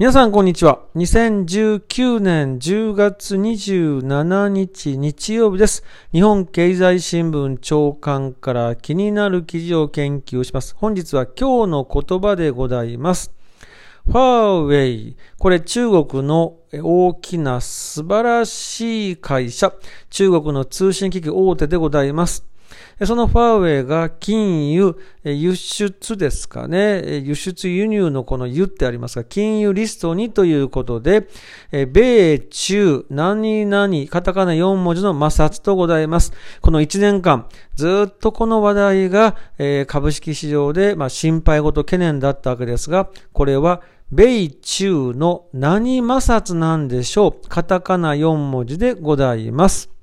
皆さんこんにちは。2019年10月27日日曜日です。日本経済新聞朝刊から気になる記事を研究します。本日は今日の言葉でございます。ファーウェイ。これ中国の大きな素晴らしい会社。中国の通信機器大手でございます。そのファーウェイが金融、輸出ですかね。輸出輸入のこの輸ってありますが、金融リストにということで、米中何々、カタカナ4文字の摩擦とございます。この1年間、ずっとこの話題が、株式市場で、心配事、懸念だったわけですが、これは米中の何摩擦なんでしょう。カタカナ4文字でございます。